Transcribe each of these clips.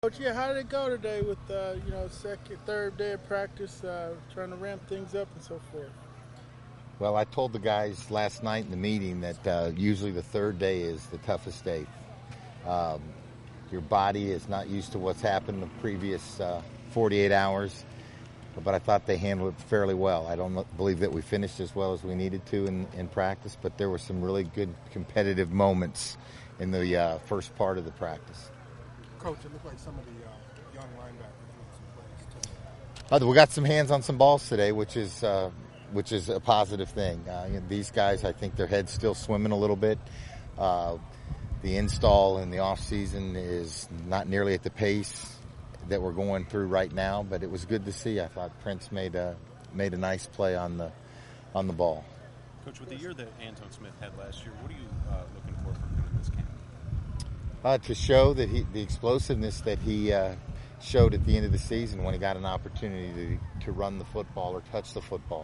Coach, yeah, how did it go today with second, third day of practice, trying to ramp things up and so forth? Well, I told the guys last night in the meeting that usually the third day is the toughest day. Um, your body is not used to what's happened the previous 48 hours, but I thought they handled it fairly well. I don't believe that we finished as well as we needed to in practice, but there were some really good competitive moments in the first part of the practice. Coach, it looked like some of the young linebackers made some plays too. We got some hands on some balls today, which is a positive thing. These guys, I think their head's still swimming a little bit. The install in the off season is not nearly at the pace that we're going through right now, but it was good to see. I thought Prince made a nice play on the ball. Coach, with the year that Antone Smith had last year, what are you looking for from him in this camp? To show that the explosiveness that he showed at the end of the season when he got an opportunity to run the football or touch the football.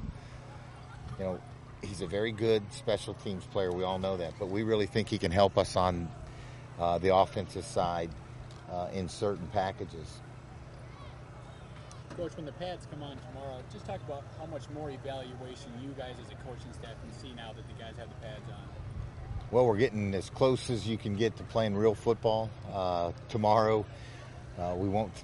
He's a very good special teams player. We all know that, but we really think he can help us on the offensive side in certain packages. Coach, when the pads come on tomorrow, just talk about how much more evaluation you guys as a coaching staff can see now that the guys have the pads on. Well, we're getting as close as you can get to playing real football. Tomorrow, we won't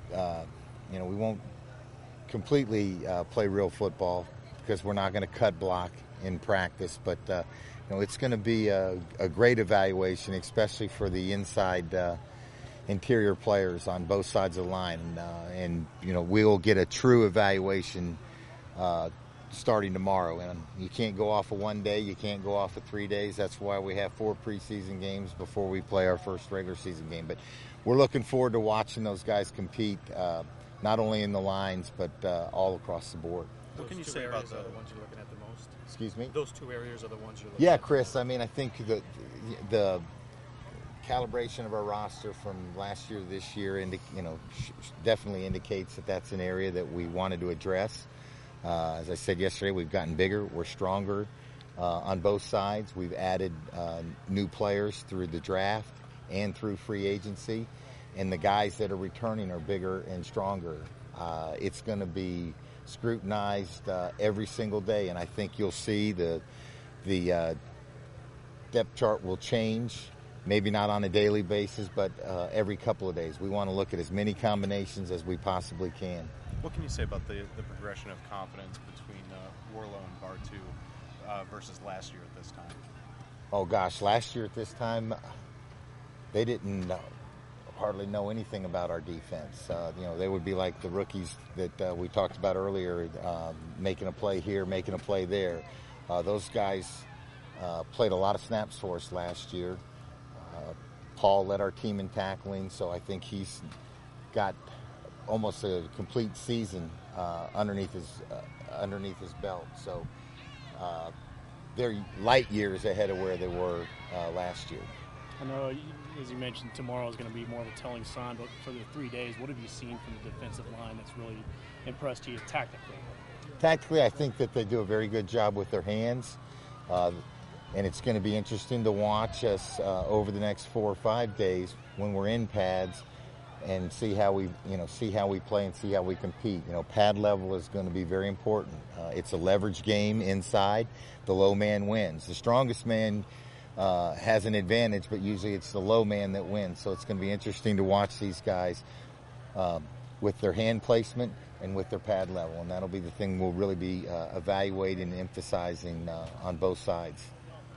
completely play real football because we're not going to cut block in practice. But it's going to be a great evaluation, especially for the inside interior players on both sides of the line, and we'll get a true evaluation starting tomorrow. And you can't go off of one day, you can't go off of 3 days. That's why we have 4 preseason games before we play our first regular season game. But we're looking forward to watching those guys compete, not only in the lines, but all across the board. What can you say about the ones you're looking at the most? Excuse me? Those 2 areas are the ones you're looking Yeah, at. Chris, I think the calibration of our roster from last year to this year definitely indicates that that's an area that we wanted to address. As I said yesterday, we've gotten bigger. We're stronger on both sides. We've added new players through the draft and through free agency. And the guys that are returning are bigger and stronger. It's going to be scrutinized every single day. And I think you'll see the depth chart will change. Maybe not on a daily basis, but every couple of days. We want to look at as many combinations as we possibly can. What can you say about the progression of confidence between Warlow and Bartu versus last year at this time? Oh, gosh, last year at this time, they didn't hardly know anything about our defense. They would be like the rookies that we talked about earlier, making a play here, making a play there. Those guys played a lot of snaps for us last year. Paul led our team in tackling, so I think he's got almost a complete season underneath his belt. So they're light years ahead of where they were last year. I know, as you mentioned, tomorrow is going to be more of a telling sign, but for the 3 days, what have you seen from the defensive line that's really impressed you tactically? Tactically, I think that they do a very good job with their hands. And it's going to be interesting to watch us over the next 4 or 5 days when we're in pads and see how we play and see how we compete. Pad level is going to be very important. It's a leverage game inside. The low man wins. The strongest man has an advantage, but usually it's the low man that wins. So it's going to be interesting to watch these guys with their hand placement and with their pad level. And that'll be the thing we'll really be evaluating and emphasizing on both sides.